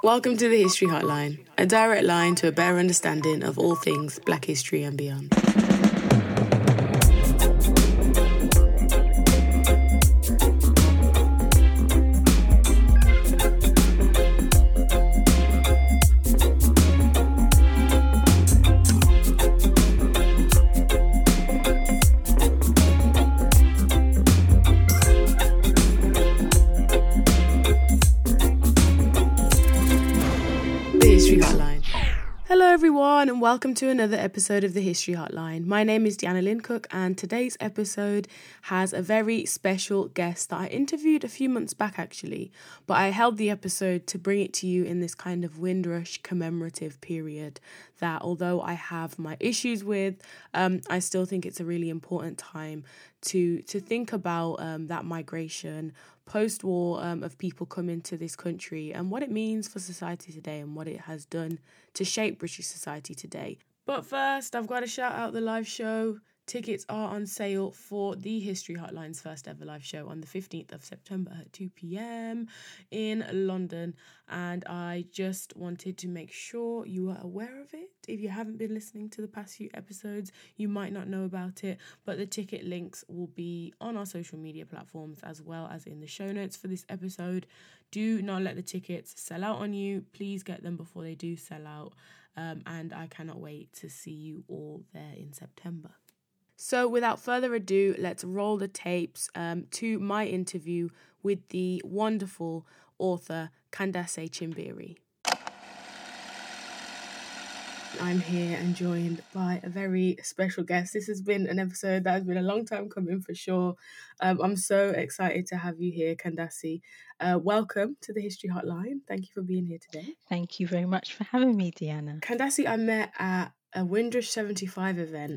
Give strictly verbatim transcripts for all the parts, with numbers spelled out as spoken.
Welcome to the History Hotline, a direct line to a better understanding of all things Black history and beyond. Hello everyone and welcome to another episode of the History Hotline. My name is Deanna Lynn Cook and today's episode has a very special guest that I interviewed a few months back actually, but I held the episode to bring it to you in this kind of Windrush commemorative period that although I have my issues with, um, I still think it's a really important time to to think about um, that migration post-war um, of people coming to this country and what it means for society today and what it has done to shape British society today. But first, I've got to shout out the live show. Tickets are on sale for the History Hotline's first ever live show on the fifteenth of September at two p.m. in London. And I just wanted to make sure you are aware of it. If you haven't been listening to the past few episodes, you might not know about it. But the ticket links will be on our social media platforms as well as in the show notes for this episode. Do not let the tickets sell out on you. Please get them before they do sell out. Um, and I cannot wait to see you all there in September. So without further ado, let's roll the tapes um, to my interview with the wonderful author Candace Chimbiri. I'm here and joined by a very special guest. This has been an episode that has been a long time coming for sure. Um, I'm so excited to have you here, Candace. Uh, welcome to the History Hotline. Thank you for being here today. Thank you very much for having me, Deanna. Candace, I met at a Windrush seventy-five event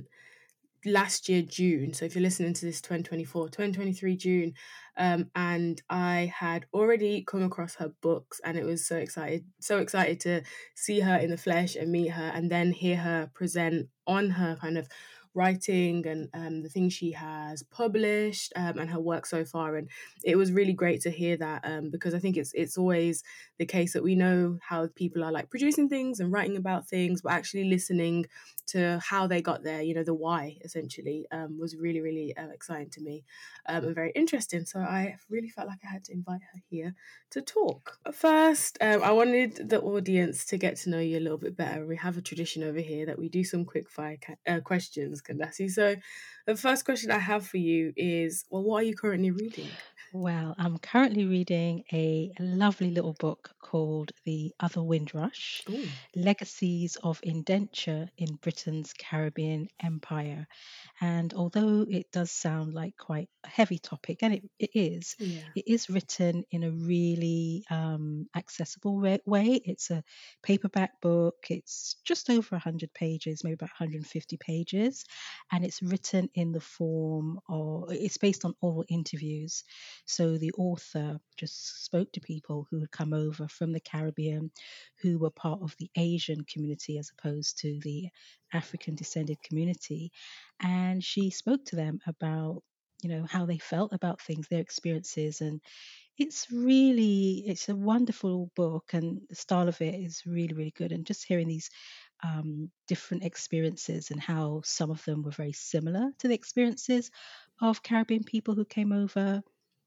last year June, so if you're listening to this twenty twenty-four, twenty twenty-three June, um, and I had already come across her books and it was so excited so excited to see her in the flesh and meet her and then hear her present on her kind of writing and um, the things she has published um, and her work so far. And it was really great to hear that um, because I think it's it's always the case that we know how people are like producing things and writing about things, but actually listening to how they got there, you know, the why essentially um, was really, really uh, exciting to me um, and very interesting. So I really felt like I had to invite her here to talk. First, um, I wanted the audience to get to know you a little bit better. We have a tradition over here that we do some quick fire ca- uh, questions, Candace. So the first question I have for you is, well, what are you currently reading? Well, I'm currently reading a lovely little book called The Other Windrush, Ooh. Legacies of Indenture in Britain's Caribbean Empire. And although it does sound like quite a heavy topic, and it, it is, Yeah. it is written in a really um, accessible way. It's a paperback book. It's just over one hundred pages, maybe about one hundred fifty pages. And it's written in the form of, it's based on oral interviews. So the author just spoke to people who had come over from the Caribbean, who were part of the Asian community as opposed to the African descended community. And she spoke to them about, you know, how they felt about things, their experiences. And it's really, it's a wonderful book and the style of it is really, really good. And just hearing these um, different experiences and how some of them were very similar to the experiences of Caribbean people who came over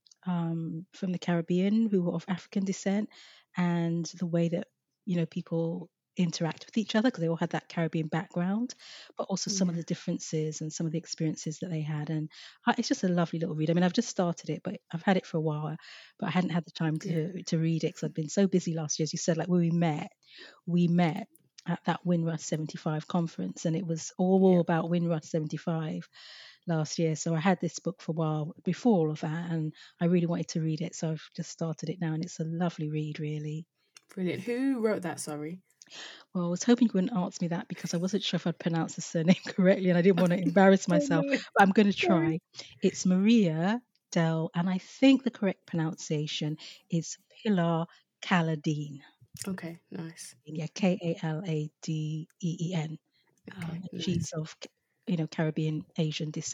um, from the Caribbean who were of African descent, and the way that, you know, people interact with each other because they all had that Caribbean background, but also some Yeah. of the differences and some of the experiences that they had. And I, it's just a lovely little read. I mean, I've just started it, but I've had it for a while, but I hadn't had the time to Yeah. to read it because I'd been so busy last year. As you said, like when we met, we met at that Windrush seventy-five conference, and it was all Yeah. about Windrush seventy-five last year. So I had this book for a while before all of that, and I really wanted to read it. So I've just started it now, and it's a lovely read, really. Brilliant. Who wrote that, sorry? Well, I was hoping you wouldn't ask me that because I wasn't sure if I'd pronounce the surname correctly, and I didn't want to embarrass myself, no. but I'm going to try. Sorry. It's Maria Del, and I think the correct pronunciation is Pilar Kaladeen. Okay, nice. Yeah, K A L A D E E N. Okay, Um, nice. she's of, you know, Caribbean Asian descent.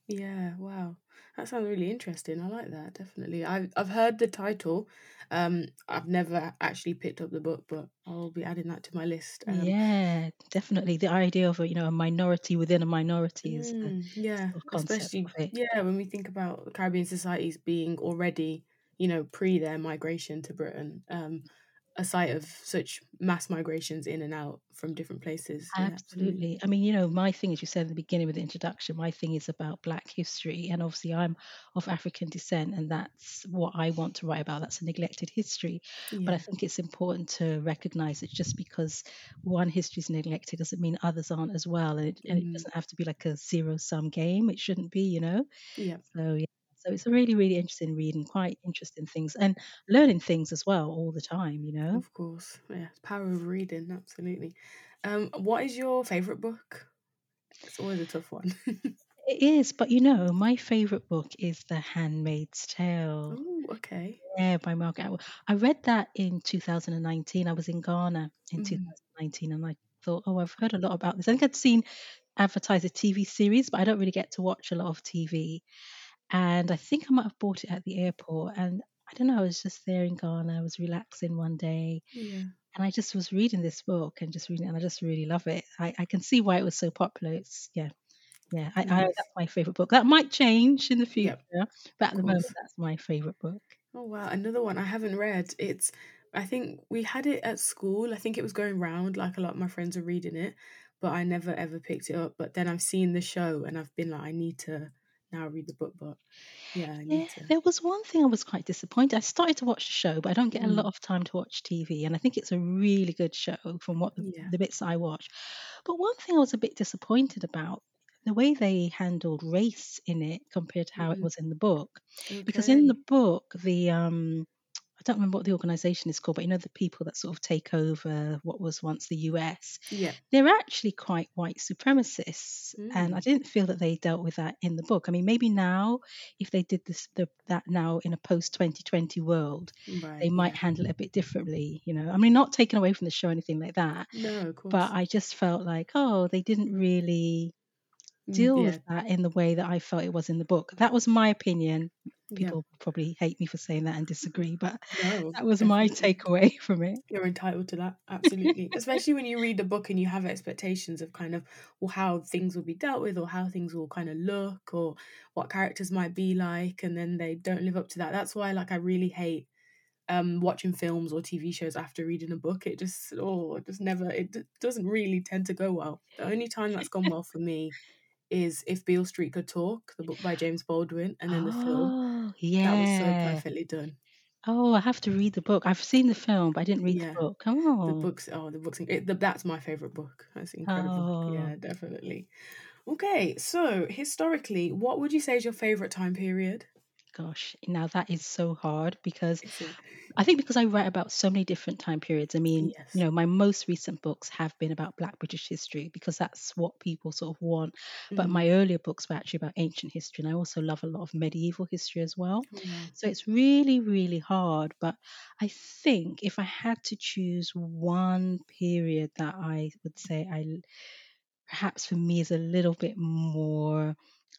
Yeah, wow. That sounds really interesting. I like that, definitely. I've I've heard the title. Um, I've never actually picked up the book, but I'll be adding that to my list. Um, Yeah, definitely. The idea of a, you know, a minority within a minority is the mm, yeah, sort of concept especially of it. yeah, when we think about Caribbean societies being already, you know, pre their migration to Britain, um, a site of such mass migrations in and out from different places. Yeah, Absolutely. absolutely. I mean, you know, my thing, as you said at the beginning with the introduction, my thing is about Black history. And obviously, I'm of African descent, and that's what I want to write about. That's a neglected history. But I Yeah. think it's important to recognize that just because one history is neglected doesn't mean others aren't as well. And it, and it Mm, doesn't have to be like a zero sum game. It shouldn't be, you know? yeah, So, yeah. So it's a really, really interesting read and quite interesting things and learning things as well all the time, you know? of course. Yeah, power of reading, absolutely. Um, what is your favorite book? It's always a tough one. It is, but you know, my favorite book is The Handmaid's Tale. Oh, okay. Yeah, by Margaret Atwood. I read that in two thousand nineteen. I was in Ghana in Mm, two thousand nineteen and I thought, oh, I've heard a lot about this. I think I'd seen advertised a T V series, but I don't really get to watch a lot of T V. And I think I might have bought it at the airport. And I don't know, I was just there in Ghana. I was relaxing one day yeah. and I just was reading this book and just reading it, and I just really love it. I, I can see why it was so popular. It's, yeah, yeah, I, I Nice. that's my favorite book. That might change in the future, Yep, but of at the moment, course. that's my favorite book. Oh wow, another one I haven't read. It's I think we had it at school. I think it was going round, like a lot of my friends are reading it, but I never ever picked it up. But then I've seen the show and I've been like, I need to now read the book, but yeah, I Yeah, need to. there was one thing I was quite disappointed. I started to watch the show, but I don't get a lot Mm, of time to watch T V, and I think it's a really good show from what the, yeah. the bits I watch. But one thing I was a bit disappointed about the way they handled race in it compared to how it Mm, was in the book, because in the okay. book the um I don't remember what the organization is called, but you know the people that sort of take over what was once the U S. Yeah. They're actually quite white supremacists, and I Mm, didn't feel that they dealt with that in the book. I mean, maybe now, if they did this the, that now in a post twenty twenty world, they right. might Yeah. handle it a bit differently. You know, I mean, not taken away from the show or anything like that, No, of but course. I just felt like, oh, they didn't really Mm, deal with yeah. that in the way that I felt it was in the book. That was my opinion. Yeah. People probably hate me for saying that and disagree, but No, that was my definitely. takeaway from it. You're entitled to that, absolutely. Especially when you read the book and you have expectations of kind of well how things will be dealt with or how things will kind of look or what characters might be like and then they don't live up to that. That's why like I really hate um watching films or T V shows after reading a book. It just oh it just never it d- doesn't really tend to go well. The only time that's gone well for me is If Beale Street Could Talk, the book by James Baldwin, and then the film. Oh, That was so yeah. perfectly done. Oh, I have to read the book. I've seen the film, but I didn't read the Yeah. book. The Oh. books, oh, the books, it, the, that's my favorite book. That's an incredible book. Oh, Yeah, definitely. Okay, so historically, what would you say is your favorite time period? gosh. Now that is so hard because Is it? I think because I write about so many different time periods. I mean, you Yes. know, my most recent books have been about Black British history because that's what people sort of want. But Mm. my earlier books were actually about ancient history, and I also love a lot of medieval history as well. Oh, wow. So it's really, really hard. But I think if I had to choose one period that I would say I perhaps for me is a little bit more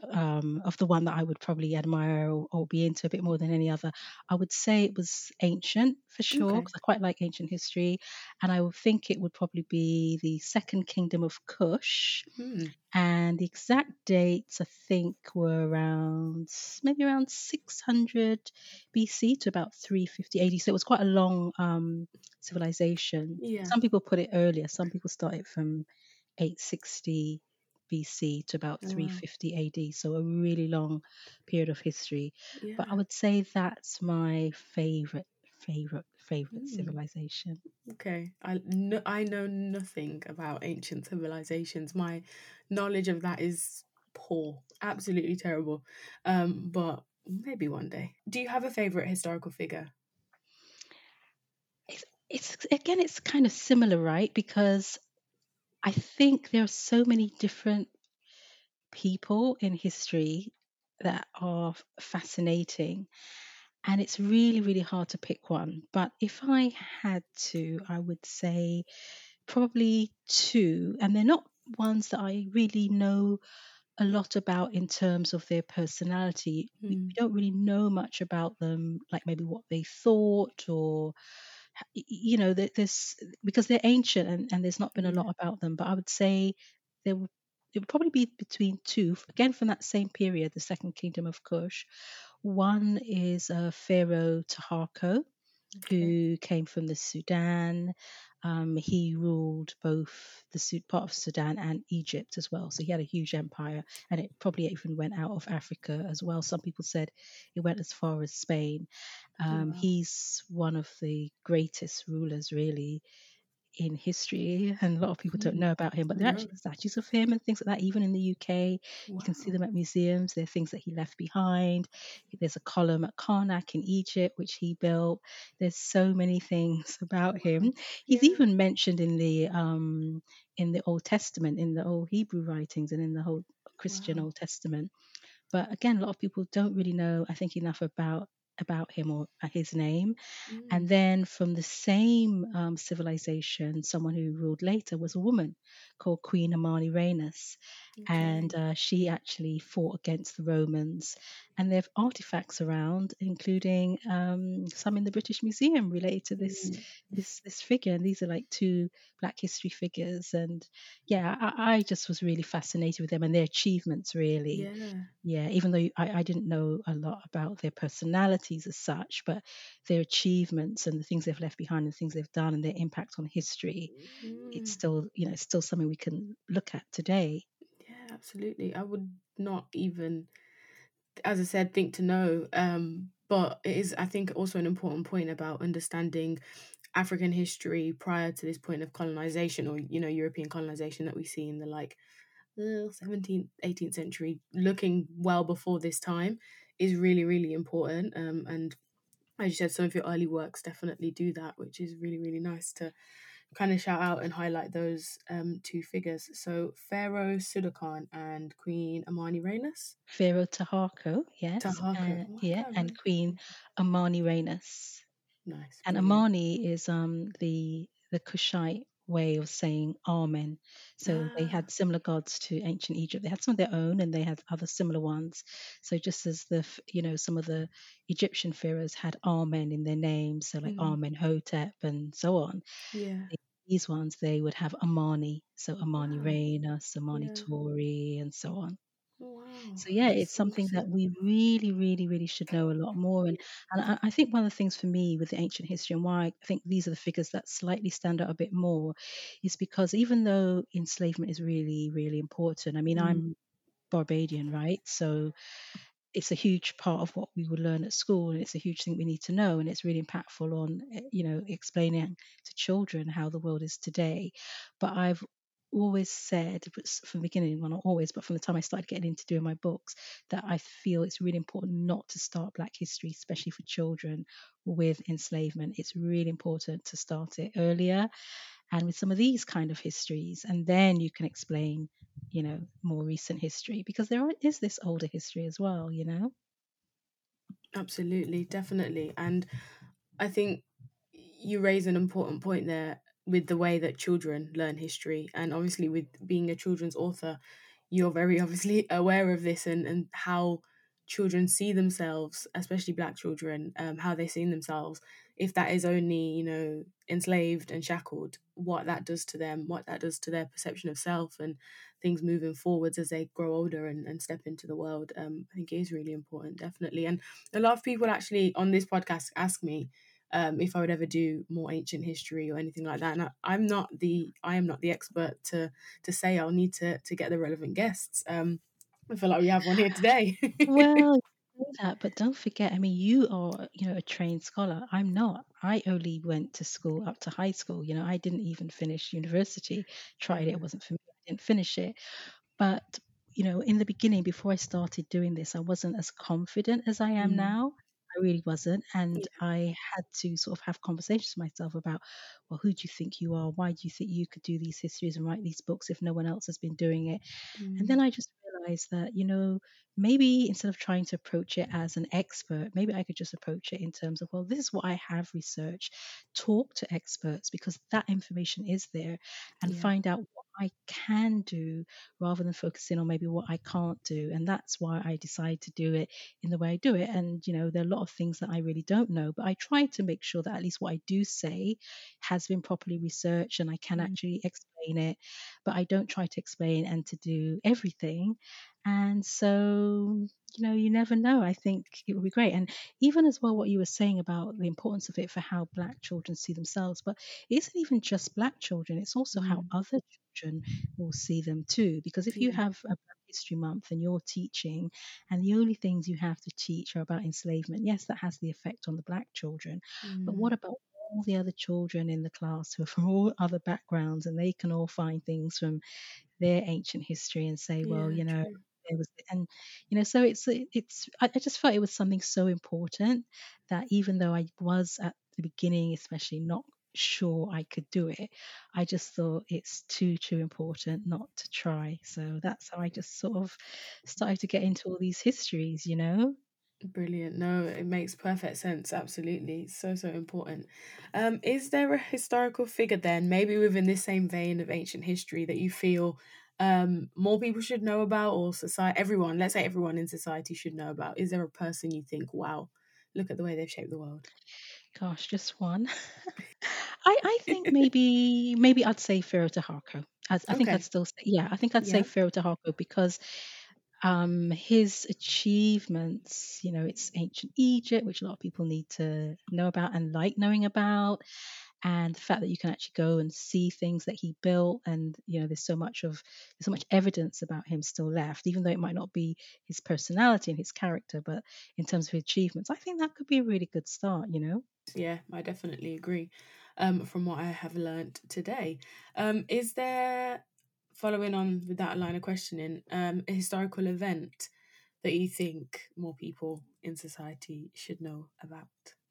um, of the one that I would probably admire or, or be into a bit more than any other. I would say it was ancient for sure, Okay. because I quite like ancient history. And I would think it would probably be the Second Kingdom of Kush. Hmm. And the exact dates, I think, were around maybe around six hundred B C to about three fifty A D. So it was quite a long um, civilization. Yeah. Some people put it earlier, some people started from eight sixty B C to about Oh, wow. three fifty A D, so a really long period of history. But I Yeah. would say that's my favorite, favorite, favorite Hmm. civilization. Okay. I no, I know nothing about ancient civilizations. My knowledge of that is poor, absolutely terrible. Um, but maybe one day. Do you have a favorite historical figure? It's, it's again, it's kind of similar, right? Because I think there are so many different people in history that are fascinating, and it's really, really hard to pick one. But if I had to, I would say probably two, and they're not ones that I really know a lot about in terms of their personality. We, we Mm. don't really know much about them, like maybe what they thought or y- you know, there- there's because they're ancient and, and there's not been a Yeah. lot about them. But I would say there would it would probably be between two, again from that same period, the Second Kingdom of Kush. One is uh, Pharaoh Taharko, Okay. who came from the Sudan. Um, he ruled both the Su- part of Sudan and Egypt as well. So he had a huge empire, and it probably even went out of Africa as well. Some people said it went as far as Spain. Um, Wow. he's one of the greatest rulers, really, in history, and a lot of people don't Mm. know about him, but there are No. actually statues of him and things like that, even in the U K. You can see Wow. them at museums. There are things that he left behind. There's a column at Karnak in Egypt, which he built. There's so many things about him. He's Yeah. even mentioned in the um, in the Old Testament, in the old Hebrew writings, and in the whole Christian Wow. Old Testament. But again, a lot of people don't really know, I think, enough about about him or uh, his name. And Mm. then from the same um, civilization, someone who ruled later was a woman called Queen Amani Reines. And Okay. uh, she actually fought against the Romans. And there are artifacts around, including um, some in the British Museum related to this Mm. this this figure. And these are like two Black History figures. And yeah, I, I just was really fascinated with them and their achievements, really. Yeah. Yeah, even though I, I didn't know a lot about their personalities as such, but their achievements and the things they've left behind and the things they've done and their impact on history, it's Mm. still, you know, it's still something we can look at today. Yeah, absolutely. I would not even, as I said, think to know. Um, but it is, I think, also an important point about understanding African history prior to this point of colonization, or you know, European colonization that we see in the like uh, seventeenth, eighteenth century, looking well before this time, is really, really important. Um, and as you said, some of your early works definitely do that, which is really, really nice to kind of shout out and highlight those um, two figures. So Pharaoh Sudakan and Queen Amani Reines. Pharaoh Taharko, yes, Tahako. uh, Oh, I yeah, can't and remember. Queen Amani Reines. Nice, And brilliant. Amani is um the the Kushite way of saying Amen. So they Ah, had similar gods to ancient Egypt. They had some of their own, and they had other similar ones. So just as the f- you know some of the Egyptian pharaohs had Amen in their names, so like mm, Amenhotep and so on. yeah. they- These ones they would have Amani, so Amani Wow. Reina, Amani Yeah. Tori, and so on. Wow. So yeah, it's That's something that awesome. we really, really, really should know a lot more. And and I, I think one of the things for me with the ancient history and why I think these are the figures that slightly stand out a bit more is because even though enslavement is really, really important, I mean, Mm, I'm Barbadian, right? So it's a huge part of what we would learn at school, and it's a huge thing we need to know, and it's really impactful on eh, you know explaining to children how the world is today. But I've always said from the beginning, well, not always, but from the time I started getting into doing my books, that I feel it's really important not to start Black history, especially for children, with enslavement. It's really important to start it earlier and with some of these kind of histories, and then you can explain you know more recent history, because there are, is this older history as well, you know. absolutely, definitely. And I think you raise an important point there with the way that children learn history. And obviously, with being a children's author, you're very obviously aware of this and, and how children see themselves, especially Black children, um, how they see themselves. If that is only, you know, enslaved and shackled, what that does to them, what that does to their perception of self and things moving forwards as they grow older and, and step into the world. Um, I think it is really important, definitely. And a lot of people actually on this podcast ask me um, if I would ever do more ancient history or anything like that. And I, I'm not the I am not the expert to to say. I'll need to to get the relevant guests. Um, I feel like we have one here today. Well, you say that, but don't forget, I mean, you are, you know, a trained scholar. I'm not. I only went to school up to high school. You know, I didn't even finish university. Tried it, it Mm, wasn't for me. I didn't finish it. But, you know, in the beginning, before I started doing this, I wasn't as confident as I am mm, now. I really wasn't. And yeah, I had to sort of have conversations with myself about, well, who do you think you are? Why do you think you could do these histories and write these books if no one else has been doing it? And then mm, I just realized that, you know, maybe instead of trying to approach it as an expert, maybe I could just approach it in terms of, well, this is what I have researched. Talk to experts because that information is there, and Yeah. find out what I can do rather than focusing on maybe what I can't do. And that's why I decide to do it in the way I do it. And, you know, there are a lot of things that I really don't know, but I try to make sure that at least what I do say has been properly researched and I can Mm. actually explain it. But I don't try to explain and to do everything. And so, you know, you never know. I think it would be great. And even as well, what you were saying about the importance of it for how Black children see themselves, but it isn't even just Black children, it's also how Mm. other children will see them too. Because if you Yeah. have a Black History Month and you're teaching, and the only things you have to teach are about enslavement, yes, that has the effect on the Black children. But what Mm. about all the other children in the class who are from all other backgrounds and they can all find things from their ancient history and say, well, Yeah, you know, true. there was, and you know, so it's it's. I, I just felt it was something so important that even though I was at the beginning, especially not sure I could do it, I just thought it's too too important not to try. So that's how I just sort of started to get into all these histories, you know. Brilliant. No, it makes perfect sense. Absolutely. So, so important. Um, is there a historical figure then, maybe within this same vein of ancient history, that you feel um more people should know about, or society, everyone, let's say everyone in society should know about? Is there a person you think, wow, look at the way they've shaped the world? Gosh, just one. I, I think maybe maybe I'd say Pharaoh Taharko. I, I think I'd Okay. still say, yeah, I think I'd say Yeah. Pharaoh Taharko because um, his achievements, you know, it's ancient Egypt, which a lot of people need to know about and like knowing about. And the fact that you can actually go and see things that he built, and you know, there's so much of there's so much evidence about him still left, even though it might not be his personality and his character, but in terms of his achievements, I think that could be a really good start, you know. Yeah, I definitely agree. Um, from what I have learnt today, um, is there, following on with that line of questioning, um, a historical event that you think more people in society should know about?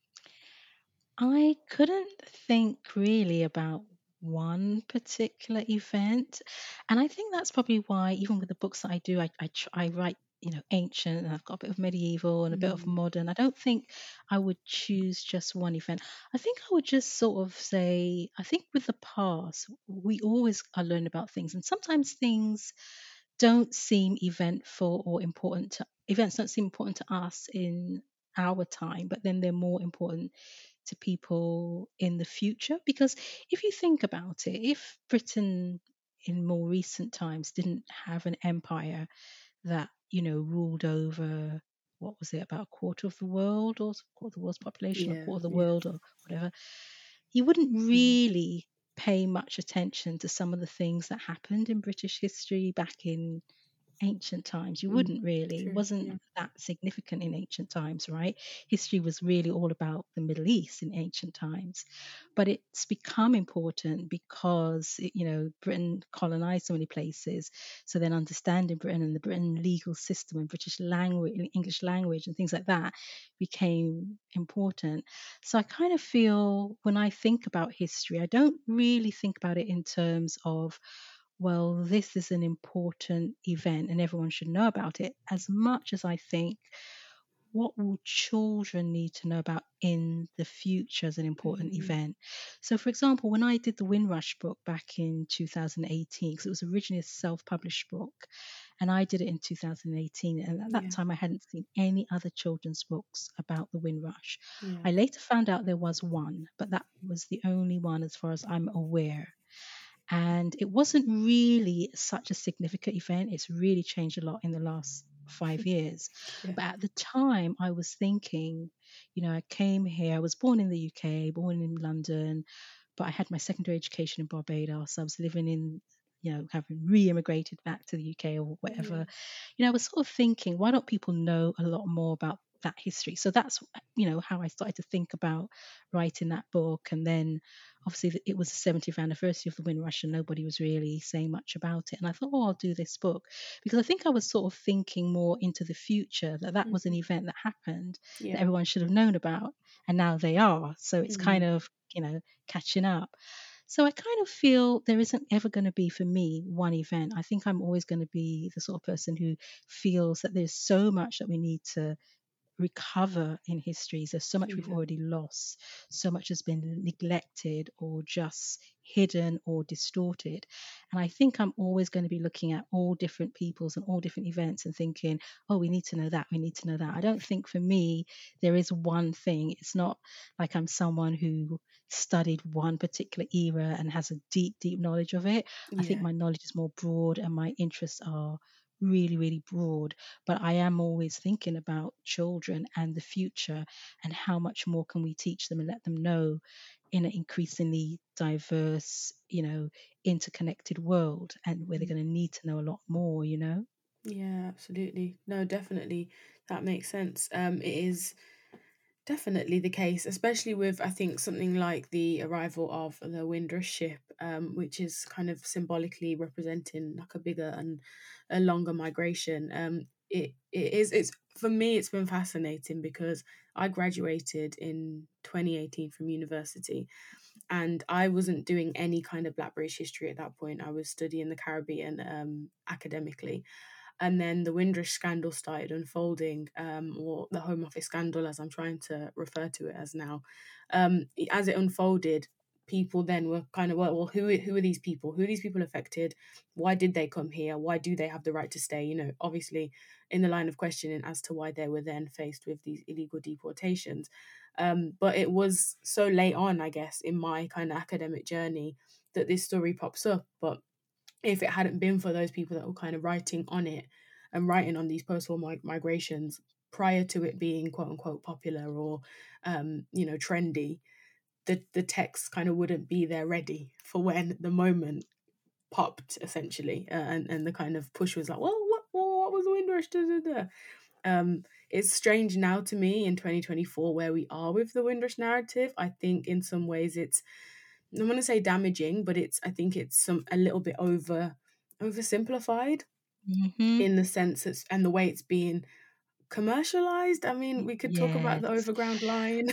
I couldn't think really about one particular event, and I think that's probably why, even with the books that I do, I I, tr- I write, you know, ancient, and I've got a bit of medieval and a bit of Mm, modern. I don't think I would choose just one event. I think I would just sort of say, I think with the past, we always are learning about things, and sometimes things don't seem eventful or important to events don't seem important to us in our time, but then they're more important to people in the future. Because if you think about it, if Britain in more recent times didn't have an empire that, you know, ruled over, what was it, about a quarter of the world, or a quarter of the world's population, or a yeah, quarter of the yeah. world, or whatever, you wouldn't Mm, really pay much attention to some of the things that happened in British history back in ancient times. You mm, wouldn't really. It true. wasn't Yeah. that significant in ancient times, right? History was really all about the Middle East in ancient times. But it's become important because, it- you know, Britain colonized so many places. So then understanding Britain and the Britain legal system and British language, English language and things like that became important. So I kind of feel when I think about history, I don't really think about it in terms of, well, this is an important event and everyone should know about it, as much as I think, what will children need to know about in the future as an important Mm, event? So, for example, when I did the Windrush book back in two thousand eighteen, because it was originally a self published book, and I did it in two thousand eighteen, and at that yeah. time I hadn't seen any other children's books about the Windrush. Yeah. I later found out there was one, but that was the only one as far as I'm aware. And it wasn't really such a significant event. It's really changed a lot in the last five years. Yeah. But at the time, I was thinking, you know, I came here, I was born in the U K, born in London, but I had my secondary education in Barbados. I was living in, you know, having re immigrated back to the U K or Yeah. whatever. You know, I was sort of thinking, why don't people know a lot more about that history? So that's, you know, how I started to think about writing that book. And then obviously it was the seventieth anniversary of the Windrush and nobody was really saying much about it. And I thought, oh, I'll do this book because I think I was sort of thinking more into the future, that that was an Mhm. event that happened that Yeah. everyone should have known about, and now they are. So it's kind Mm, of, you know, catching up. So I kind of feel there isn't ever going to be for me one event. I think I'm always going to be the sort of person who feels that there's so much that we need to recover in histories. There's so much we've Yeah. already lost, so much has been neglected or just hidden or distorted. And I think I'm always going to be looking at all different peoples and all different events and thinking, oh, we need to know that, we need to know that. I don't think for me there is one thing. It's not like I'm someone who studied one particular era and has a deep, deep knowledge of it. I think Yeah. my knowledge is more broad and my interests are really, really broad, but I am always thinking about children and the future and how much more can we teach them and let them know in an increasingly diverse, you know, interconnected world, and where they're going to need to know a lot more, you know. Yeah, absolutely. No, definitely. That makes sense. Um, it is definitely the case, especially with, I think, something like the arrival of the Windrush ship, um, which is kind of symbolically representing like a bigger and a longer migration. Um, it it is it's for me it's been fascinating because I graduated in twenty eighteen from university, and I wasn't doing any kind of Black British history at that point. I was studying the Caribbean um, academically, and then the Windrush scandal started unfolding, um, or the Home Office scandal, as I'm trying to refer to it as now. Um, as it unfolded, people then were kind of, well, well, who who are these people? Who are these people affected? Why did they come here? Why do they have the right to stay? You know, obviously, in the line of questioning as to why they were then faced with these illegal deportations. Um, but it was so late on, I guess, in my kind of academic journey that this story pops up. But if it hadn't been for those people that were kind of writing on it and writing on these post-war mig- migrations prior to it being quote unquote popular or um, you know trendy, the the text kind of wouldn't be there ready for when the moment popped essentially, uh, and and the kind of push was like, well, what what was the Windrush? Da, da, da. Um, it's strange now to me in twenty twenty-four where we are with the Windrush narrative. I think in some ways it's, I want to say damaging, but it's, I think it's some a little bit over oversimplified Hmm. in the sense it's, and the way it's being commercialized. I mean, we could talk about the Yes. overground line.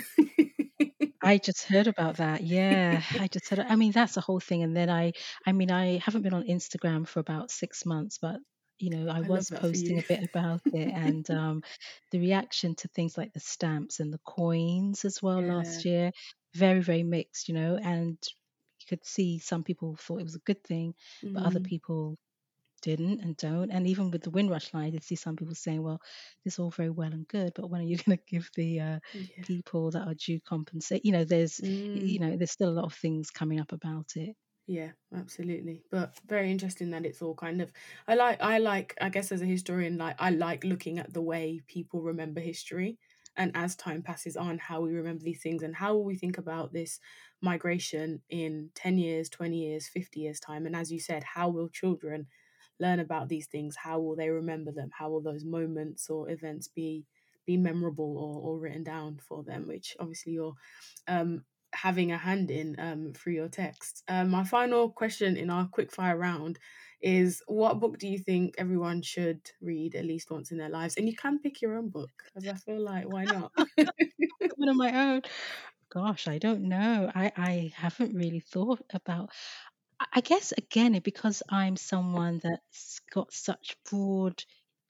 I just heard about that. Yeah, I just heard. I mean, that's the whole thing. And then I, I mean, I haven't been on Instagram for about six months, but you know, I I love was that for posting you. a bit about it, and um, the reaction to things like the stamps and the coins as well Yeah. last year, very, very mixed. You know, and you could see some people thought it was a good thing, but other Mm, people didn't and don't. And even with the Windrush line, I did see some people saying, well, this is all very well and good, but when are you going to give the uh, yeah. people that are due compensate? You know, there's, you Mm. know, there's still a lot of things coming up about it. Yeah, absolutely. But very interesting that it's all kind of, I like I like I guess as a historian, like I like looking at the way people remember history, and as time passes on, how we remember these things and how we think about this migration in ten years, twenty years, fifty years time. And as you said, how will children learn about these things? How will they remember them? How will those moments or events be be memorable or, or written down for them, which obviously you're um having a hand in um, through your text. Um, my final question in our quickfire round is, what book do you think everyone should read at least once in their lives? And you can pick your own book, as I feel like, why not? One of my own. Gosh, I don't know. I, I haven't really thought about. I I guess again, it- because I'm someone that's got such broad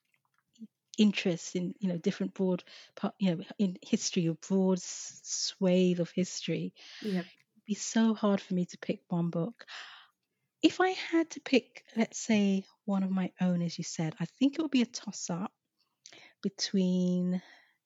interest in, you know, different broad, part, you know, in history, a broad s- swathe of history. Yep. It'd be so hard for me to pick one book. If I had to pick, let's say, one of my own, as you said, I think it would be a toss up between,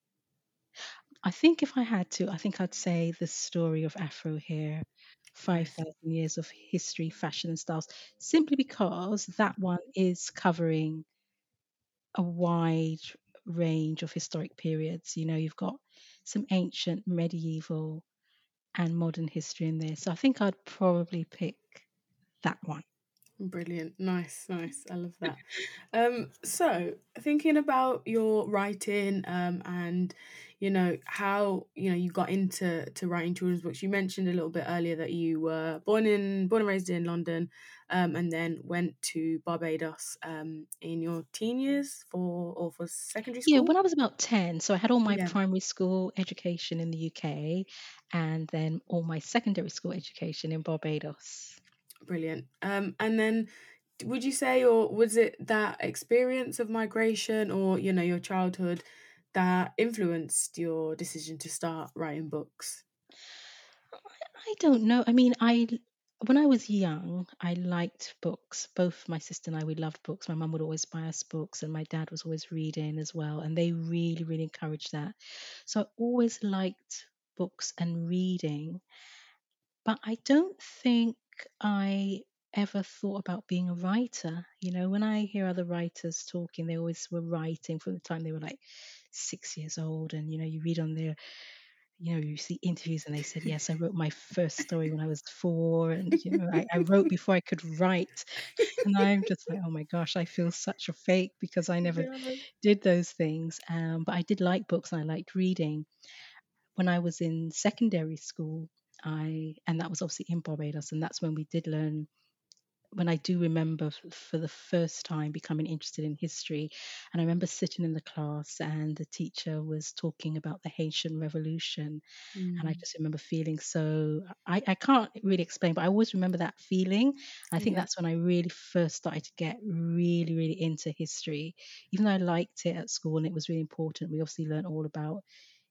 I think if I had to, I think I'd say The Story of Afro Hair, Nice. five thousand Years of History, Fashion and Styles, simply because that one is covering a wide range of historic periods. You know, you've got some ancient, medieval, and modern history in there. So I think I'd probably pick that one. Brilliant. Nice, nice. I love that. Um, so thinking about your writing, um, and you know how you know you got into to writing children's books. You mentioned a little bit earlier that you were born in born and raised in London, um, and then went to Barbados, um, in your teen years for or for secondary Yeah, school. when I was about ten, so I had all my Yeah, primary school education in the U K and then all my secondary school education in Barbados. brilliant. Um, and then would you say, or was it that experience of migration, or you know your childhood, that influenced your decision to start writing books? I don't know. I mean, I when I was young, I liked books. Both my sister and I, we loved books. My mum would always buy us books, and my dad was always reading as well. And they really, really encouraged that. So I always liked books and reading. But I don't think I ever thought about being a writer. You know, when I hear other writers talking, they always were writing from the time they were like six years old. And, you know, you read on their, you know, you see interviews and they said, yes, I wrote my first story when I was four. And, you know, I, I wrote before I could write. And I'm just like, oh my gosh, I feel such a fake because I never Yeah. did those things. Um, but I did like books and I liked reading. When I was in secondary school, I and that was obviously in Barbados, and that's when we did learn. When I do remember f- for the first time becoming interested in history, and I remember sitting in the class and the teacher was talking about the Haitian Revolution, and I Mm, just remember feeling so. I, I can't really explain, but I always remember that feeling. I think yeah. that's when I really first started to get really, really into history. Even though I liked it at school and it was really important, we obviously learned all about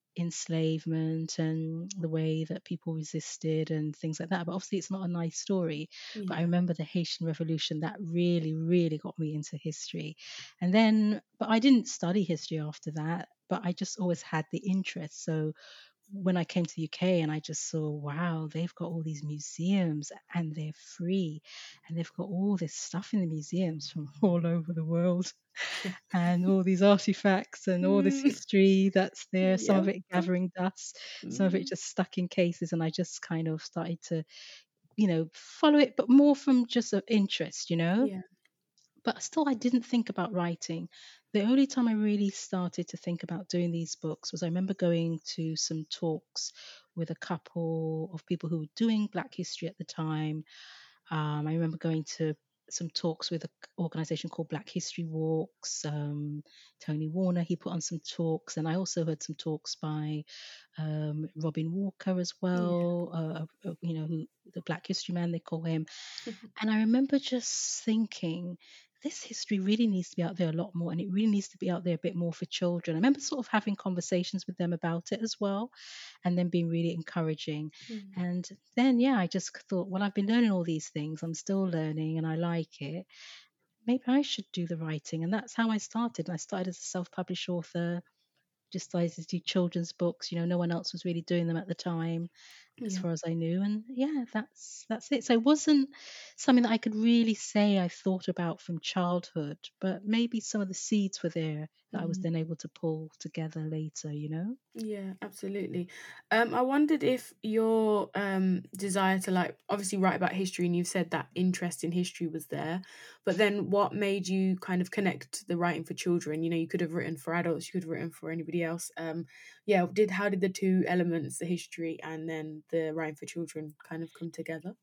enslavement and the way that people resisted and things like that. But obviously, it's not a nice story. But I Yeah. remember the Haitian Revolution that really, really got me into history. And then, but I didn't study history after that, but I just always had the interest. So when I came to the U K and I just saw, wow, they've got all these museums and they're free and they've got all this stuff in the museums from all over the world Yeah. and all these artifacts and all this Mm, history that's there, some yeah. of it gathering dust, some of it Mm, just stuck in cases. And I just kind of started to, you know, follow it, but more from just an interest, you know. yeah. But still, I didn't think about writing. The only time I really started to think about doing these books was I remember going to some talks with a couple of people who were doing Black history at the time. um, I remember going to some talks with an organization called Black History Walks. Um, Tony Warner, he put on some talks, and I also heard some talks by um, Robin Walker as Yeah. well. Uh, uh, you know, who, the Black History Man they call him. And I remember just thinking, this history really needs to be out there a lot more, and it really needs to be out there a bit more for children. I remember sort of having conversations with them about it as well, and then being really encouraging. Mm, And then, yeah, I just thought, well, I've been learning all these things, I'm still learning, and I like it. Maybe I should do the writing. And that's how I started. I started as a self published author, just started to do children's books. You know, no one else was really doing them at the time as yeah. far as I knew. And yeah, that's that's it. So it wasn't something that I could really say I thought about from childhood, but maybe some of the seeds were there that I was Mm. then able to pull together later, you know? Yeah, absolutely. Um, I wondered if your um desire to like obviously write about history, and you've said that interest in history was there, but then what made you kind of connect the writing for children? You know, you could have written for adults, you could have written for anybody else. Um, yeah, did how did the two elements, the history and then the writing for children, kind of come together?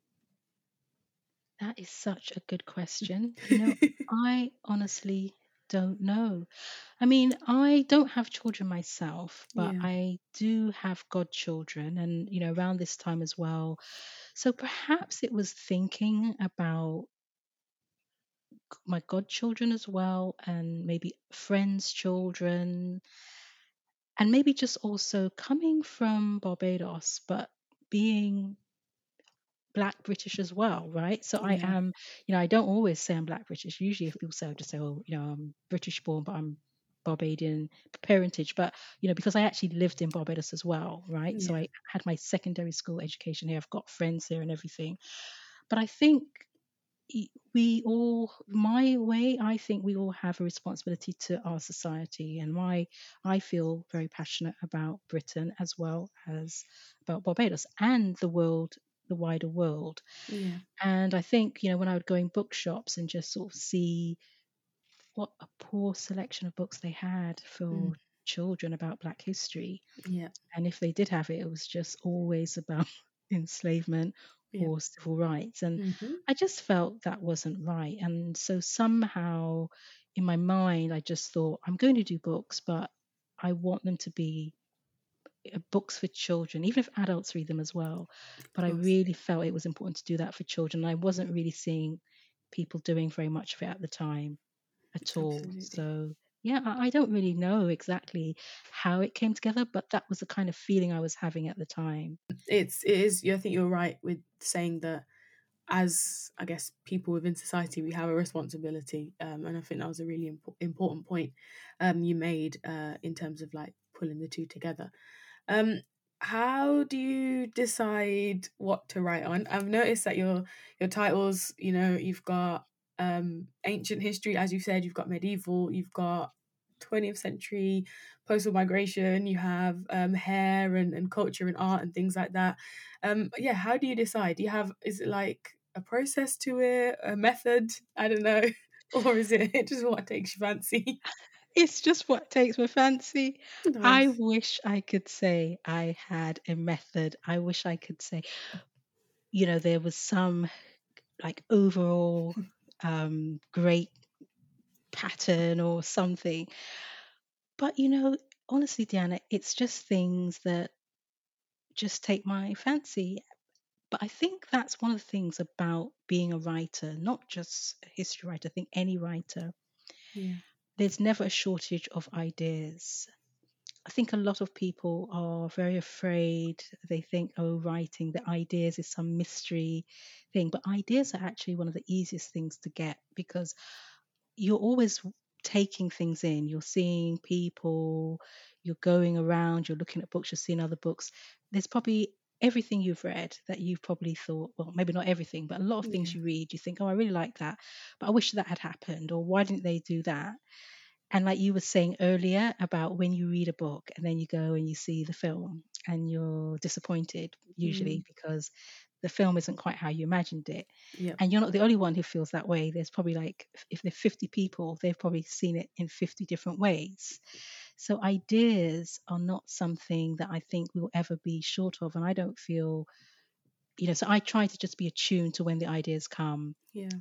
That is such a good question. You know, I honestly don't know. I mean, I don't have children myself, but Yeah. I do have godchildren, and, you know, around this time as well. So perhaps it was thinking about my godchildren as well, and maybe friends' children, and maybe just also coming from Barbados, but being Black British as well, right? So I Yeah. am, you know, I don't always say I'm Black British. Usually, if people say, I just say, oh, you know, I'm British born, but I'm Barbadian parentage. But, you know, because I actually lived in Barbados as well, right? So Yeah. I had my secondary school education here. I've got friends here and everything. But I think e- we all, my way, I think we all have a responsibility to our society, and why I feel very passionate about Britain as well as about Barbados and the world the wider world. Yeah. And I think, you know, when I would go in bookshops and just sort of see what a poor selection of books they had Mm. for children about Black history. Yeah. And if they did have it, it was just always about enslavement Yeah. or civil rights. And Mm-hmm. I just felt that wasn't right. And so somehow in my mind, I just thought, I'm going to do books, but I want them to be uh, books for children, even if adults read them as well. Of But I course. really felt it was important to do that for children. I wasn't really seeing people doing very much of it at the time at all. Absolutely. So yeah, I, I don't really know exactly how it came together, but that was the kind of feeling I was having at the time. It's it is. I think you're right with saying that as I guess people within society, we have a responsibility, um, and I think that was a really impo- important point um, you made uh, in terms of like pulling the two together. Um, how do you decide what to write on? I've noticed that your your titles, you know, you've got um, ancient history, as you said, you've got medieval, you've got twentieth century postal migration, you have um, hair and, and culture and art and things like that. Um, yeah, how do you decide? Do you have, is it like a process to it, a method? I don't know. Or is it just what takes your fancy? It's just what takes my fancy. I Nice. wish I could say I had a method. I wish I could say, you know, there was some like overall um, great pattern or something. But, you know, honestly, Diana, it's just things that just take my fancy. But I think that's one of the things about being a writer, not just a history writer, I think any writer, Yeah. there's never a shortage of ideas. I think a lot of people are very afraid. They think, oh, writing the ideas is some mystery thing. But ideas are actually one of the easiest things to get because you're always taking things in. You're seeing people, you're going around, you're looking at books, you're seeing other books. There's probably everything you've read that you've probably thought, well, maybe not everything, but a lot of things Yeah. you read, you think, oh, I really like that, but I wish that had happened, or why didn't they do that? And like you were saying earlier about when you read a book and then you go and you see the film and you're disappointed, Mm. usually because the film isn't quite how you imagined it. Yeah. And you're not the only one who feels that way. There's probably like, if there's fifty people, they've probably seen it in fifty different ways. So ideas are not something that I think we'll ever be short of. And I don't feel, you know, so I try to just be attuned to when the ideas come. Yeah.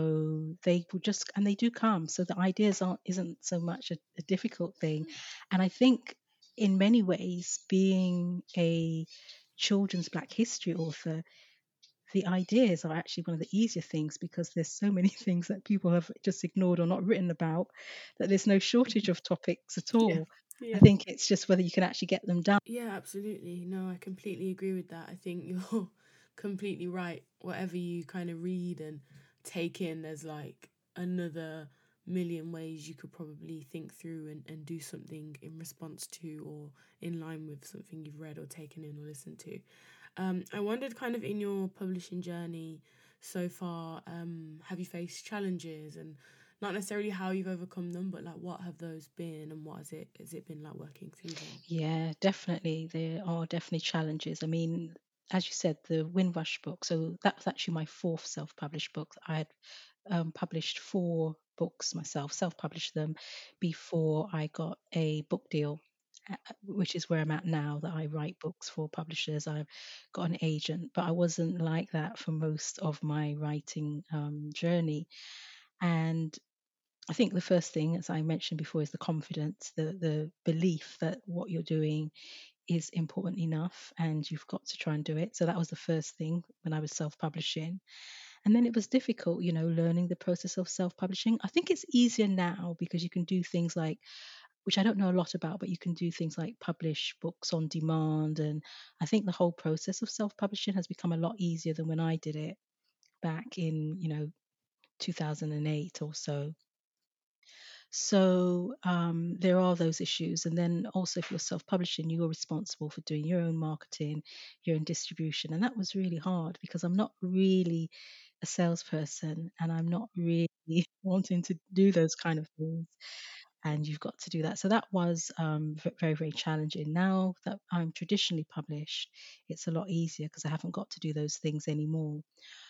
So they will just, and they do come. So the ideas aren't, isn't so much a, a difficult thing. And I think in many ways, being a children's Black history author, the ideas are actually one of the easier things because there's so many things that people have just ignored or not written about that there's no shortage of topics at Yeah. all. I Yeah. think it's just whether you can actually get them done. Yeah, absolutely. No, I completely agree with that. I think you're completely right. Whatever you kind of read and take in, there's like another million ways you could probably think through and, and do something in response to or in line with something you've read or taken in or listened to. Um, I wondered kind of in your publishing journey so far, um, have you faced challenges and not necessarily how you've overcome them, but like what have those been and what has it has it been like working through them? Yeah, definitely. There are definitely challenges. I mean, as you said, the Windrush book. So that was actually my fourth self-published book. I had um, published four books myself, self-published them before I got a book deal, uh, which is where I'm at now. That I write books for publishers. I've got an agent, but I wasn't like that for most of my writing um, journey. And I think the first thing, as I mentioned before, is the confidence, the the belief that what you're doing is important enough and you've got to try and do it. So that was the first thing when I was self-publishing. And then it was difficult, you know, learning the process of self-publishing. I think it's easier now because you can do things like, which I don't know a lot about, but you can do things like publish books on demand. And I think the whole process of self-publishing has become a lot easier than when I did it back in, you know, two thousand eight or so. So um, there are those issues. And then also, if you're self publishing, you're responsible for doing your own marketing, your own distribution. And that was really hard because I'm not really a salesperson and I'm not really wanting to do those kind of things. and you've got to do that. So that was um, v- very, very challenging. Now that I'm traditionally published, it's a lot easier because I haven't got to do those things anymore.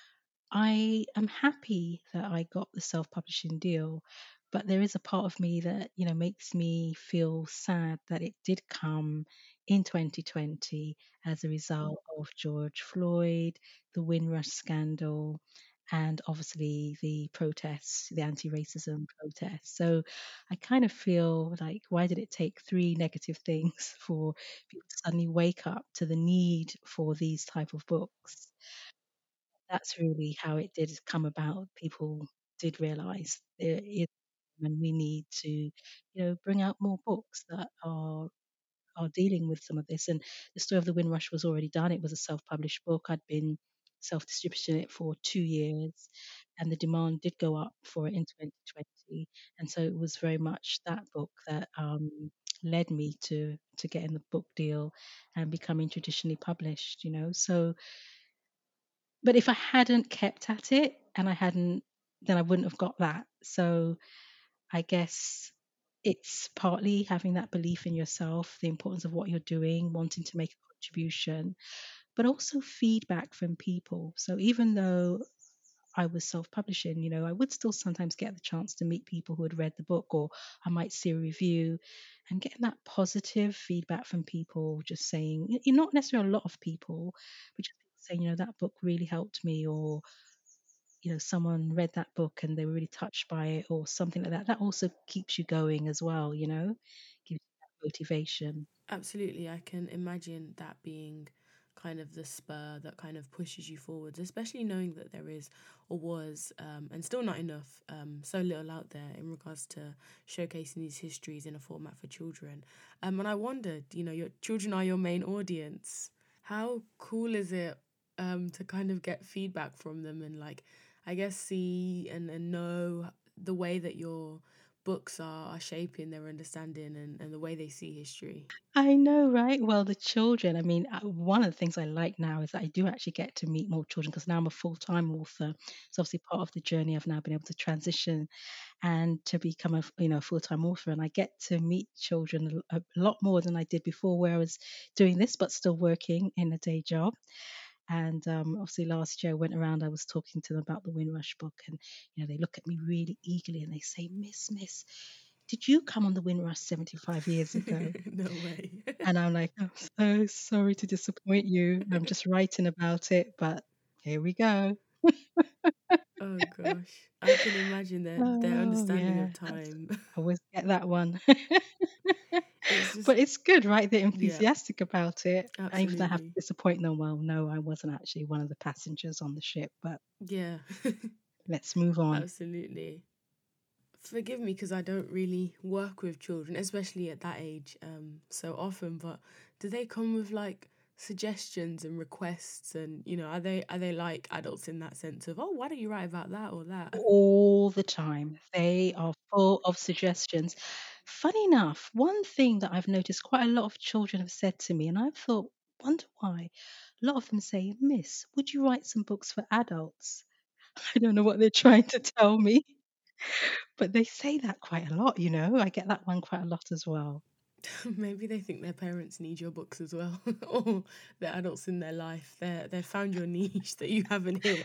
I am happy that I got the self-publishing deal, but there is a part of me that, you know, makes me feel sad that it did come in twenty twenty as a result of George Floyd, the Windrush scandal, and obviously the protests, the anti-racism protests. So I kind of feel like, why did it take three negative things for people to suddenly wake up to the need for these type of books? That's really how it did come about. People did realise there is, and we need to, you know, bring out more books that are are dealing with some of this. And the story of the Windrush was already done. It was a self-published book. I'd been self-distributing it for two years, and the demand did go up for it in twenty twenty. And so it was very much that book that um, led me to to getting the book deal and becoming traditionally published. You know, so but if I hadn't kept at it and I hadn't, then I wouldn't have got that. So I guess it's partly having that belief in yourself, the importance of what you're doing, wanting to make a contribution, but also feedback from people. So even though I was self publishing, you know, I would still sometimes get the chance to meet people who had read the book, or I might see a review and getting that positive feedback from people, just saying, y- y- not necessarily a lot of people, but just saying, you know, that book really helped me, or you know, someone read that book and they were really touched by it, or something like that. That also keeps you going as well, you know, gives you that motivation. Absolutely, I can imagine that being kind of the spur that kind of pushes you forwards, especially knowing that there is or was, um, and still not enough, um, so little out there in regards to showcasing these histories in a format for children. Um, and I wondered, you know, your children are your main audience. How cool is it um, to kind of get feedback from them and, like, I guess, see and, and know the way that your books are, are shaping their understanding and, and the way they see history? I know, right? Well, the children, I mean, uh, one of the things I like now is that I do actually get to meet more children because now I'm a full time author. So, obviously, part of the journey I've now been able to transition and to become a f- you know full time author, and I get to meet children a, a lot more than I did before, where I was doing this but still working in a day job. And um, obviously, last year I went around, I was talking to them about the Windrush book, and you know, they look at me really eagerly and they say, Miss, Miss, did you come on the Windrush seventy-five years ago? No way. And I'm like, I'm so sorry to disappoint you. I'm just writing about it, but here we go. Oh gosh. I can imagine their their Oh, understanding yeah, of that's, time. I always get that one. It's just But it's good, right? They're yeah, enthusiastic about it. And even though I have to absolutely. disappoint them, well, no, I wasn't actually one of the passengers on the ship, but Yeah. let's move on. Absolutely. Forgive me because I don't really work with children, especially at that age, um, so often, but do they come with like suggestions and requests and you know, are they are they like adults in that sense of, oh, why don't you write about that or that? All the time. They are full of suggestions. Funny enough, one thing that I've noticed quite a lot of children have said to me, and I've thought, wonder why. A lot of them say, Miss, would you write some books for adults? I don't know what they're trying to tell me, but they say that quite a lot, you know. I get that one quite a lot as well. Maybe they think their parents need your books as well, or the adults in their life. They they found your niche that you haven't here.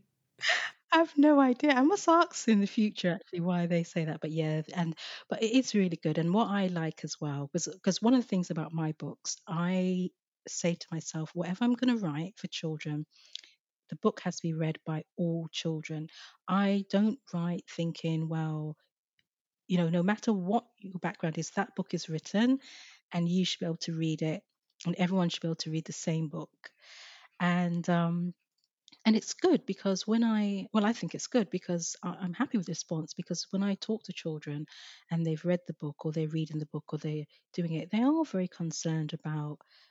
I have no idea. I must ask in the future actually why they say that. But yeah, and but it is really good. And what I like as well, was because one of the things about my books, I say to myself, whatever I'm going to write for children, the book has to be read by all children. I don't write thinking, well, you know, no matter what your background is, that book is written and you should be able to read it, and everyone should be able to read the same book. And um, and it's good because when I, well, I think it's good because I- I'm happy with the response, because when I talk to children and they've read the book or they're reading the book or they're doing it, they are very concerned about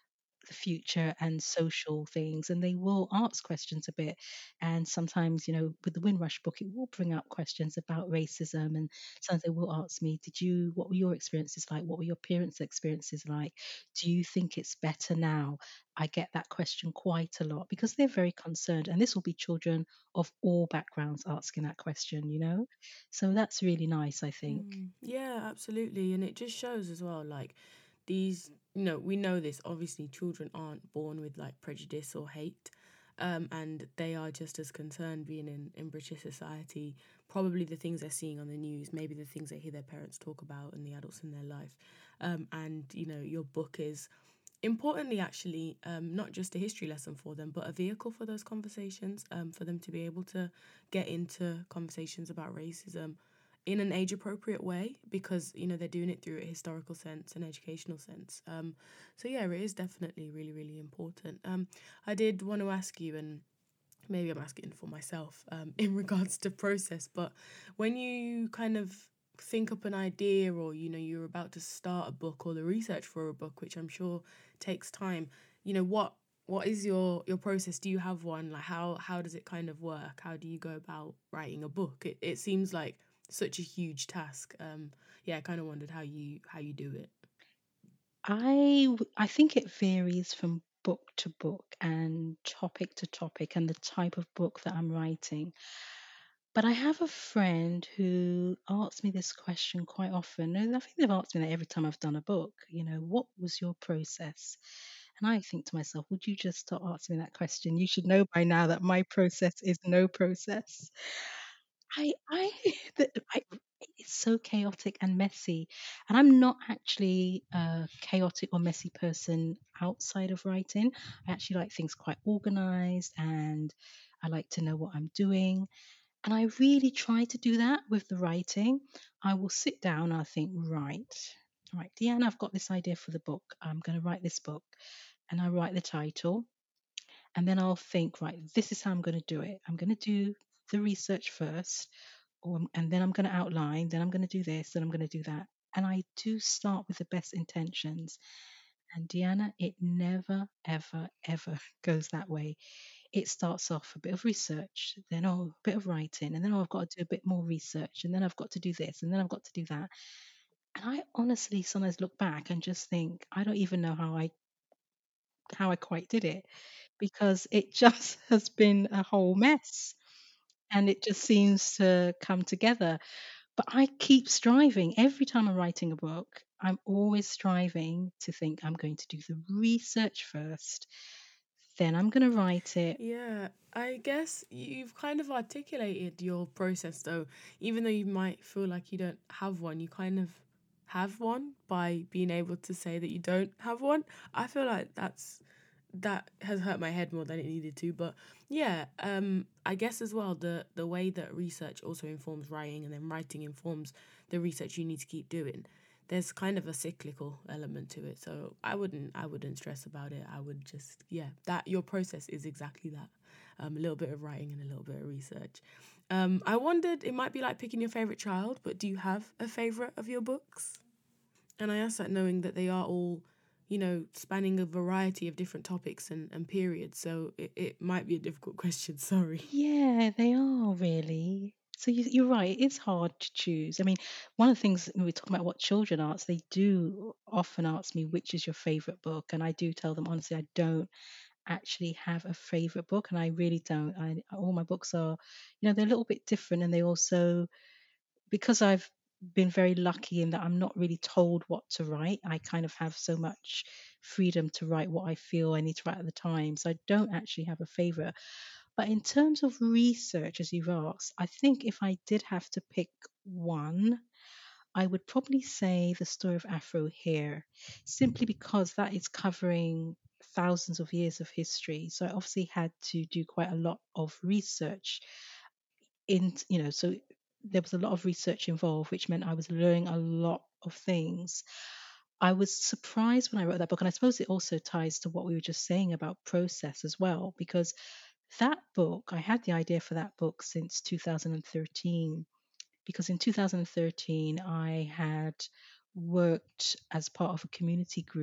the future and social things, and they will ask questions a bit. And sometimes, you know, with the Windrush book, it will bring up questions about racism, and sometimes they will ask me, did you, what were your experiences like, what were your parents' experiences like, do you think it's better now? I get that question quite a lot because they're very concerned, and this will be children of all backgrounds asking that question, you know. So that's really nice, I think. Mm, yeah, absolutely. And it just shows as well, like, these, you know, we know this. Obviously, children aren't born with like prejudice or hate. Um, and they are just as concerned being in, in British society. Probably the things they're seeing on the news, maybe the things they hear their parents talk about and the adults in their life. Um, and, you know, your book is importantly actually um, not just a history lesson for them, but a vehicle for those conversations, um, for them to be able to get into conversations about racism in an age appropriate way, because you know they're doing it through a historical sense, an educational sense. Um, so yeah, it is definitely really really important. Um, I did want to ask you, and maybe I'm asking for myself, um, in regards to process, but when you kind of think up an idea, or you know you're about to start a book or the research for a book, which I'm sure takes time, you know what what is your your process? Do you have one? Like, how how does it kind of work? How do you go about writing a book? It it seems like such a huge task. Um, yeah, I kind of wondered how you how you do it. I w- I think it varies from book to book and topic to topic and the type of book that I'm writing. But I have a friend who asks me this question quite often. And I think they've asked me that every time I've done a book. You know, what was your process? And I think to myself, would you just stop asking me that question? You should know by now that my process is no process. I, I, the, I, it's so chaotic and messy, and I'm not actually a chaotic or messy person outside of writing. I actually like things quite organized, and I like to know what I'm doing. And I really try to do that with the writing. I will sit down and I think, right, right, Deanna, I've got this idea for the book. I'm going to write this book, and I write the title, and then I'll think, right, this is how I'm going to do it. I'm going to do the research first, or, and then I'm going to outline, then I'm going to do this, then I'm going to do that. And I do start with the best intentions. And Deanna, it never, ever, ever goes that way. It starts off a bit of research, then oh, a bit of writing, and then oh, I've got to do a bit more research, and then I've got to do this, and then I've got to do that. And I honestly sometimes look back and just think, I don't even know how I how I quite did it, because it just has been a whole mess, and it just seems to come together. But I keep striving. Every time I'm writing a book, I'm always striving to think I'm going to do the research first, then I'm going to write it. Yeah, I guess you've kind of articulated your process though. Even though you might feel like you don't have one, you kind of have one by being able to say that you don't have one. I feel like that's that has hurt my head more than it needed to. But yeah, um, I guess as well the the way that research also informs writing, and then writing informs the research you need to keep doing. There's kind of a cyclical element to it, so I wouldn't I wouldn't stress about it. I would just, yeah, that your process is exactly that, um, a little bit of writing and a little bit of research. Um, I wondered, it might be like picking your favorite child, but do you have a favorite of your books? And I ask that knowing that they are all, you know, spanning a variety of different topics and, and periods. So it, it might be a difficult question. Sorry. Yeah, they are really. So you, you're right. It's hard to choose. I mean, one of the things when we talk about what children ask, they do often ask me which is your favorite book, and I do tell them honestly, I don't actually have a favorite book, and I really don't. I all my books are, you know, they're a little bit different, and they also, because I've been very lucky in that I'm not really told what to write. I kind of have so much freedom to write what I feel I need to write at the time. So I don't actually have a favorite. But in terms of research, as you've asked, I think if I did have to pick one, I would probably say the story of Afro Hair, simply because that is covering thousands of years of history. So I obviously had to do quite a lot of research in, you know, so there was a lot of research involved, which meant I was learning a lot of things. I was surprised when I wrote that book, and I suppose it also ties to what we were just saying about process as well, because that book, I had the idea for that book since two thousand thirteen, because in two thousand thirteen I had worked as part of a community group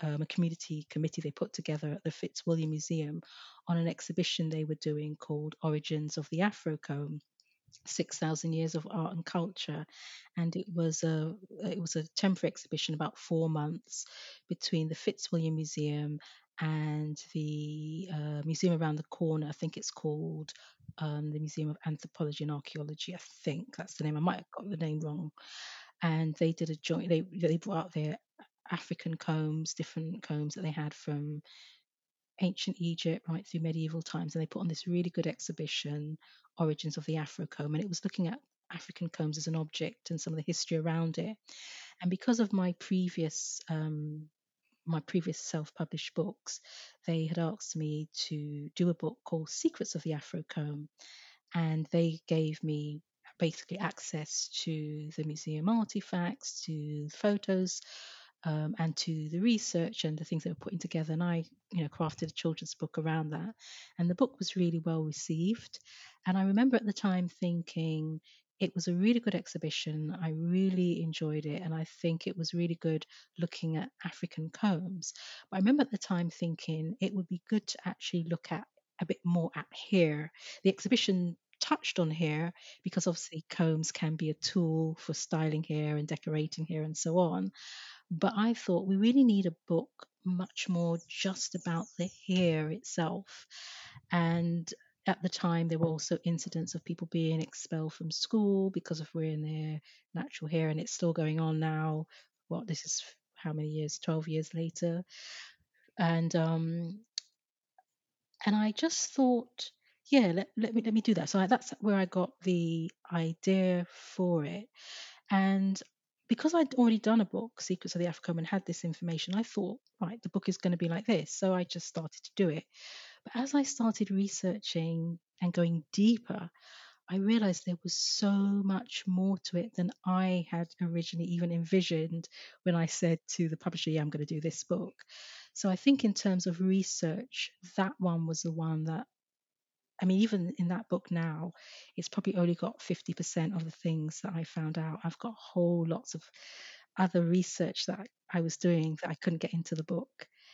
um, a community committee they put together at the Fitzwilliam Museum on an exhibition they were doing called Origins of the Afrocomb, six thousand years of art and culture. And it was a it was a temporary exhibition, about four months, between the Fitzwilliam Museum and the uh, museum around the corner. I think it's called um, the Museum of Anthropology and Archaeology. I think that's the name. I might have got the name wrong. And they did a joint. They they brought out their African combs, different combs that they had from ancient Egypt right through medieval times, and they put on this really good exhibition, Origins of the Afrocomb, and it was looking at African combs as an object and some of the history around it. And because of my previous um, my previous self-published books, they had asked me to do a book called Secrets of the Afrocomb, and they gave me basically access to the museum artifacts, to photos, um, and to the research and the things they were putting together. And I, you know, crafted a children's book around that. And the book was really well received. And I remember at the time thinking it was a really good exhibition. I really enjoyed it. And I think it was really good looking at African combs. But I remember at the time thinking it would be good to actually look at a bit more at hair. The exhibition touched on hair because obviously combs can be a tool for styling hair and decorating hair and so on. But I thought we really need a book much more just about the hair itself. And at the time, there were also incidents of people being expelled from school because of wearing their natural hair, and it's still going on now. What, this is how many years? twelve years later. And um, and I just thought, yeah, let, let me let me do that. So I, that's where I got the idea for it. And because I'd already done a book, Secrets of the Africomb, and had this information, I thought, right, the book is going to be like this. So I just started to do it. But as I started researching and going deeper, I realized there was so much more to it than I had originally even envisioned when I said to the publisher, yeah, I'm going to do this book. So I think in terms of research, that one was the one that, I mean, even in that book now, it's probably only got fifty percent of the things that I found out. I've got whole lots of other research that I was doing that I couldn't get into the book.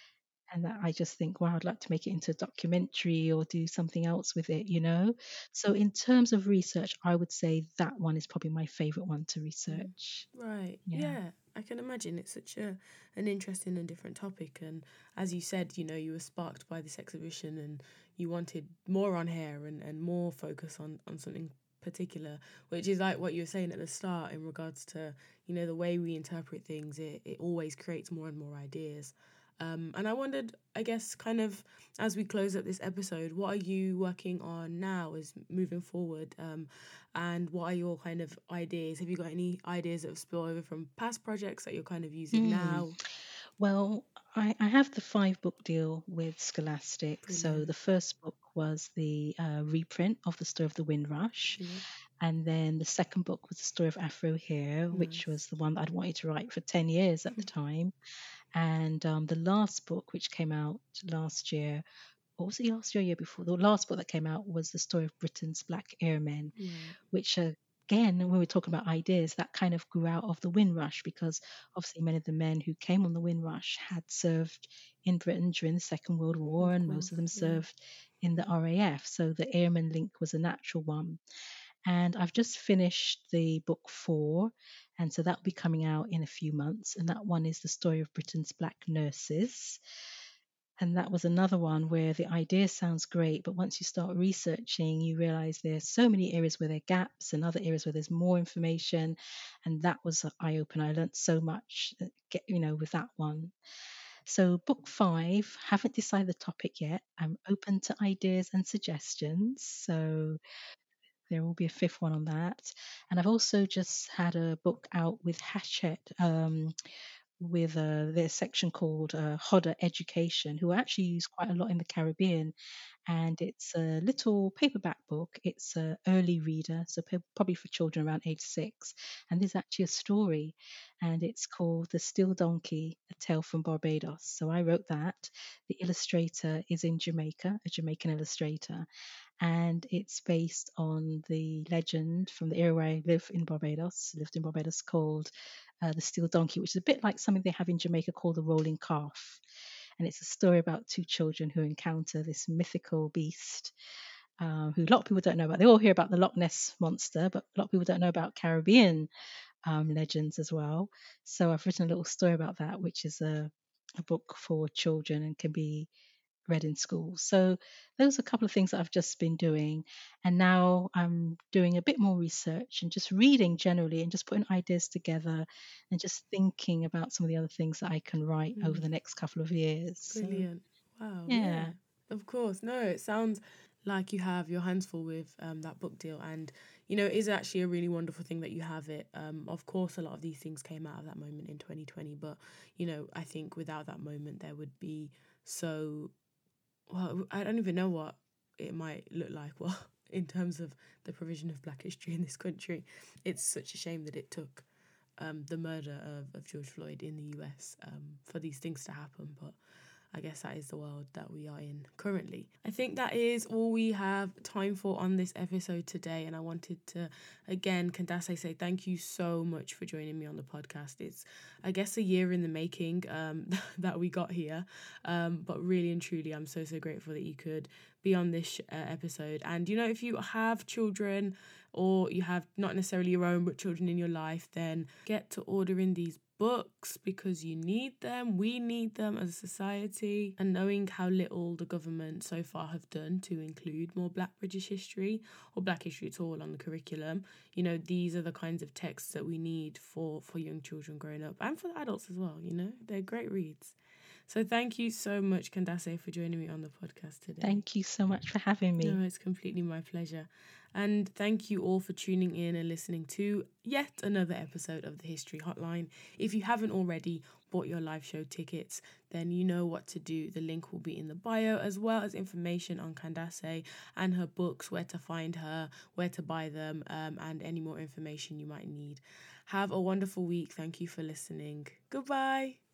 And that I just think, wow, I'd like to make it into a documentary or do something else with it, you know? So, in terms of research, I would say that one is probably my favorite one to Mm. research. Right. Yeah. Yeah, I can imagine it's such a an interesting and different topic. And as you said, you know, you were sparked by this exhibition and you wanted more on hair and, and more focus on, on something particular, which is like what you were saying at the start in regards to, you know, the way we interpret things, it, it always creates more and more ideas. Um, and I wondered, I guess, kind of as we close up this episode, what are you working on now as moving forward? Um, and what are your kind of ideas? Have you got any ideas that have spilled over from past projects that you're kind of using Mm. now? Well, I, I have the five book deal with Scholastic. So, Brilliant. the first book was the uh, reprint of The Story of the Windrush. Yeah. And then the second book was The Story of Afro Hair, which was Nice. the one that I'd wanted to write for ten years at the time. And um, the last book, which came out last year, what was it, last year, or year before? The last book that came out was The Story of Britain's Black Airmen, Right. which uh, again, when we're talking about ideas, that kind of grew out of the Windrush because obviously many of the men who came on the Windrush had served in Britain during the Second World War, Of and most course. of them Yeah. served in the R A F. So the airman link was a natural one. And I've just finished the book four, and so that will be coming out in a few months. And that one is the story of Britain's black nurses. And that was another one where the idea sounds great, but once you start researching, you realize there's so many areas where there are gaps and other areas where there's more information. And that was an eye opener. I learned so much, uh, get, you know, with that one. So, book five, haven't decided the topic yet. I'm open to ideas and suggestions. So, there will be a fifth one on that. And I've also just had a book out with Hachette, um, with uh, their section called uh, Hodder Education, who are actually used quite a lot in the Caribbean. And it's a little paperback book. It's an early reader, so p- probably for children around age six. And there's actually a story, and it's called The Still Donkey, A Tale from Barbados. So I wrote that. The illustrator is in Jamaica, a Jamaican illustrator, and it's based on the legend from the era where I live in Barbados, lived in Barbados, called uh, the Steel Donkey, which is a bit like something they have in Jamaica called the Rolling Calf. And it's a story about two children who encounter this mythical beast, uh, who a lot of people don't know about. They all hear about the Loch Ness monster, but a lot of people don't know about Caribbean um, legends as well. So I've written a little story about that, which is a, a book for children and can be read in school. So those are a couple of things that I've just been doing. And now I'm doing a bit more research and just reading generally and just putting ideas together and just thinking about some of the other things that I can write mm. over the next couple of years. Brilliant. So, wow. Yeah. yeah. Of course. No, it sounds like you have your hands full with um, that book deal. And, you know, it is actually a really wonderful thing that you have it. Um, of course, a lot of these things came out of that moment in twenty twenty. But, you know, I think without that moment, there would be so... Well, I don't even know what it might look like, well, in terms of the provision of Black history in this country. It's such a shame that it took um, the murder of, of George Floyd in the U S um, for these things to happen. But I guess that is the world that we are in currently. I think that is all we have time for on this episode today. And I wanted to, again, Candace, say thank you so much for joining me on the podcast. It's, I guess, a year in the making um, that we got here. Um, but really and truly, I'm so, so grateful that you could be on this uh, episode. And, you know, if you have children or you have not necessarily your own, but children in your life, then get to ordering these books because you need them. We need them as a society. And knowing how little the government so far have done to include more Black British history or Black history at all on the curriculum, you know, these are the kinds of texts that we need for, for young children growing up and for the adults as well, you know. They're great reads. So thank you so much, Candace, for joining me on the podcast today. Thank you so much for having me. No, it's completely my pleasure. And thank you all for tuning in and listening to yet another episode of the History Hotline. If you haven't already bought your live show tickets, then you know what to do. The link will be in the bio, as well as information on Candace and her books, where to find her, where to buy them, um, and any more information you might need. Have a wonderful week. Thank you for listening. Goodbye.